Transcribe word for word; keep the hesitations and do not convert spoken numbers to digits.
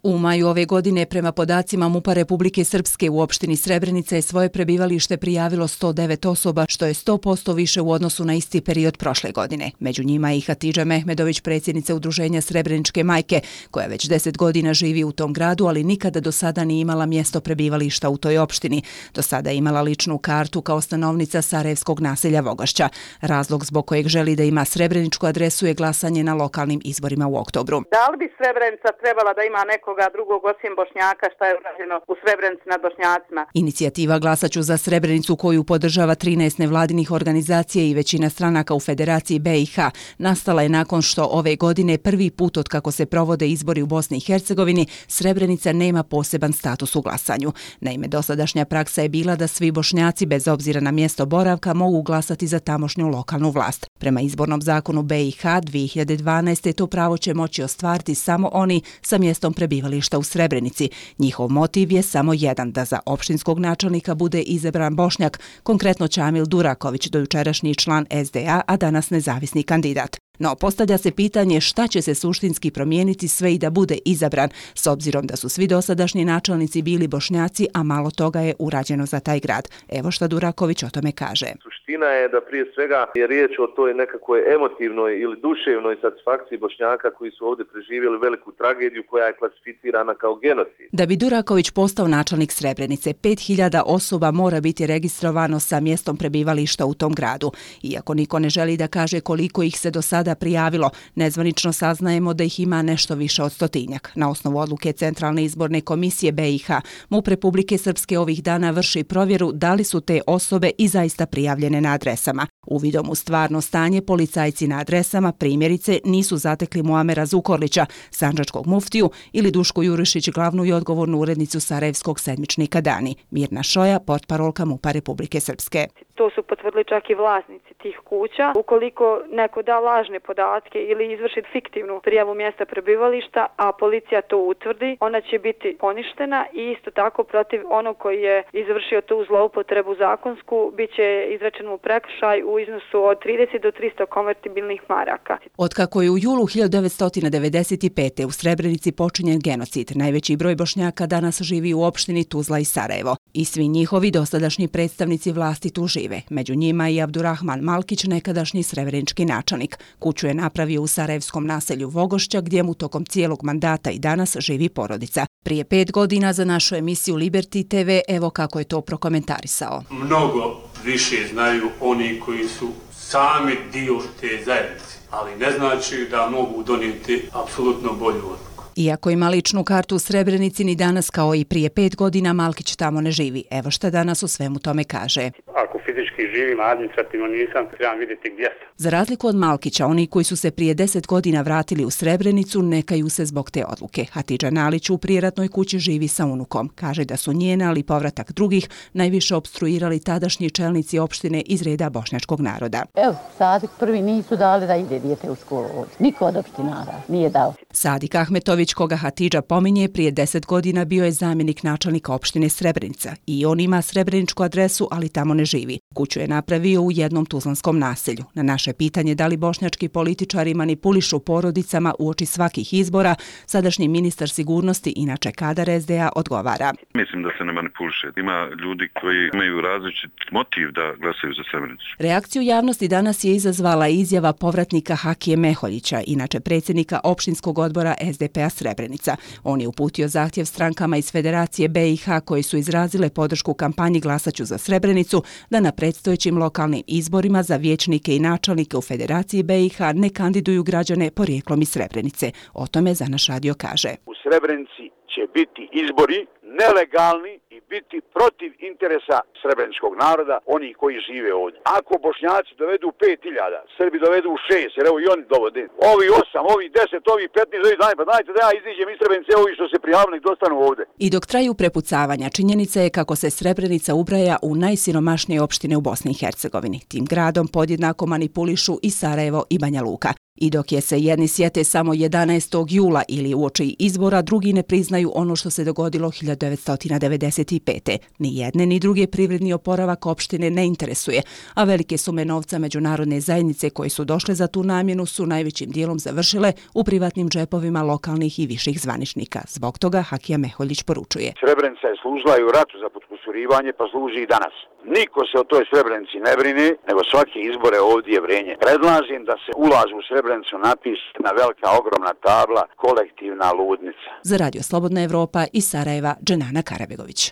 U maju ove godine, prema podacima MUP-a Republike Srpske, u opštini Srebrenica je svoje prebivalište prijavilo sto devet osoba, što je sto posto više u odnosu na isti period prošle godine. Među njima je i Hatidža Mehmedović, predsjednica udruženja Srebreničke majke, koja već deset godina živi u tom gradu, ali nikada do sada nije imala mjesto prebivališta u toj opštini. Do sada je imala ličnu kartu kao stanovnica sarajevskog naselja Vogošća. Razlog zbog kojeg želi da ima srebreničku adresu je glasanje na lokalnim izborima u oktobru. Da li bi Srebrenica trebala da ima neko drugog osim Bošnjaka, šta je urađeno u Srebrenici nad Bošnjacima? Inicijativa Glasaću za Srebrenicu, koju podržava trinaest nevladinih organizacija i većina stranaka u Federaciji B i H, nastala je nakon što ove godine prvi put od kako se provode izbori u Bosni i Hercegovini Srebrenica nema poseban status u glasanju. Naime, dosadašnja praksa je bila da svi Bošnjaci bez obzira na mjesto boravka mogu glasati za tamošnju lokalnu vlast. Prema izbornom zakonu B i H dvije hiljade dvanaeste. to pravo će moći ostvariti samo oni sa mjestom prebivališta u Srebrenici. Njihov motiv je samo jedan, da za opštinskog načelnika bude izabran Bošnjak, konkretno Čamil Duraković, dojučerašnji član S D A, a danas nezavisni kandidat. No, postavlja se pitanje šta će se suštinski promijeniti sve i da bude izabran, s obzirom da su svi dosadašnji načelnici bili Bošnjaci, a malo toga je urađeno za taj grad. Evo šta Duraković o tome kaže. Suština je da prije svega je riječ o toj nekakvoj emotivnoj ili duševnoj satisfakciji Bošnjaka koji su ovdje preživjeli veliku tragediju koja je klasificirana kao genocid. Da bi Duraković postao načelnik Srebrenice, pet hiljada osoba mora biti registrovano sa mjestom prebivališta u tom gradu. Iako niko ne želi da kaže koliko ih se do sada prijavilo, nezvanično saznajemo da ih ima nešto više od stotinjak. Na osnovu odluke Centralne izborne komisije B i H, MUP Republike Srpske ovih dana vrši provjeru da li su te osobe i zaista prijavljene na adresama. Uvidom u stvarno stanje, policajci na adresama, primjerice, nisu zatekli Muamera Zukorlića, sandžačkog muftiju, ili Dušku Jurišić, glavnu i odgovornu urednicu sarajevskog sedmičnika Dani. Mirna Šoja, portparolka MUP-a Republike Srpske. To su potvrdili čak i vlasnici tih kuća. Ukoliko neko da lažne podatke ili izvrši fiktivnu prijavu mjesta prebivališta, a policija to utvrdi, ona će biti poništena i isto tako protiv onog koji je izvršio tu zloupotrebu zakonsku, bit će izrečen mu prekršaj u iznosu od trideset do tristo konvertibilnih maraka. Otkako je u julu hiljadu devetsto devedeset pete. u Srebrenici počinjen genocid, najveći broj Bošnjaka danas živi u opštini Tuzla i Sarajevo. I svi njihovi dosadašnji predstavnici vlasti tu žive. Među njima i Abdurrahman Malkić, nekadašnji srebrenički načelnik. Kuću je napravio u sarajevskom naselju Vogošća, gdje mu tokom cijelog mandata i danas živi porodica. Prije pet godina za našu emisiju Liberty T V, evo kako je to prokomentarisao. Mnogo više znaju oni koji su sami dio te zajednice, ali ne znači da mogu donijeti apsolutno bolju odluku. Iako ima ličnu kartu u Srebrenici, ni danas kao i prije pet godina Malkić tamo ne živi. Evo šta danas u svemu tome kaže. Ako fizički živim, administrativno nisam, trebam vidjeti gdje sam. Za razliku od Malkića, oni koji su se prije deset godina vratili u Srebrenicu ne kaju se zbog te odluke. Hatidža Nalić u prijeratnoj kući živi sa unukom. Kaže da su njena, ali povratak drugih, najviše opstruirali tadašnji čelnici opštine iz reda bošnjačkog naroda. Evo, Sadik prvi nisu dali da ide dijete u školu ovdje. Niko od opštinara nije dao. Sadik Ahmetović, koga Hatidža pominje, prije deset godina bio je zamjenik načelnika opštine Srebrenica. I on ima srebreničku adresu, ali tamo ne živi. Kuću je napravio u jednom tuzlanskom naselju. Na naše pitanje da li bošnjački političari manipulišu porodicama uoči svakih izbora, sadašnji ministar sigurnosti, inače kadar S D A, odgovara. Mislim da se ne manipuliše. Ima ljudi koji imaju različit motiv da glasaju za Srebrenicu. Reakciju javnosti danas je izazvala izjava povratnika Hakije Meholjića, inače predsjednika opštinskog odbora S D P-a Srebrenica. On je uputio zahtjev strankama iz Federacije B i H koji su izrazile podršku kampanji Glasaću za Srebrenicu da na predstojećim lokalnim izborima za vijećnike i načelnike u Federaciji B i H ne kandiduju građane porijeklom iz Srebrenice. O tome za naš radio kaže. U Srebrenici će biti izbori nelegalni i biti protiv interesa srebreničkog naroda, oni koji žive ovdje. Ako Bošnjaci dovedu pet hiljada, Srbi dovedu šest, jer evo i oni dovode. Ovi osam, ovi deset, ovi petnaest, ovi dvanaest, pa dajte da ja iziđem iz Srebrenice, ovi što se prijavili dostanu ovdje. I dok traju prepucavanja, činjenica je kako se Srebrenica ubraja u najsiromašnije opštine u Bosni i Hercegovini. Tim gradom podjednako manipulišu i Sarajevo i Banja Luka. I dok je se jedni sjete samo jedanaestog jula ili uoči izbora, drugi ne priznaju ono što se dogodilo hiljadu devetsto devedeset pete. Ni jedne ni druge privredni oporavak opštine ne interesuje, a velike sume novca međunarodne zajednice koje su došle za tu namjenu su najvećim dijelom završile u privatnim džepovima lokalnih i viših zvaničnika. Zbog toga Hakija Meholjić poručuje. Srebrenica je služila i u ratu za potkusurivanje, pa služi i danas. Niko se o toj Srebrenici ne brine, nego svake izbore ovdje je vrenje. Predlažem da se ulaz u Srebrenicu napiše na velika ogromna tabla kolektivna ludnica. Za Radio Slobodna Evropa iz Sarajeva, Dženana Karabegović.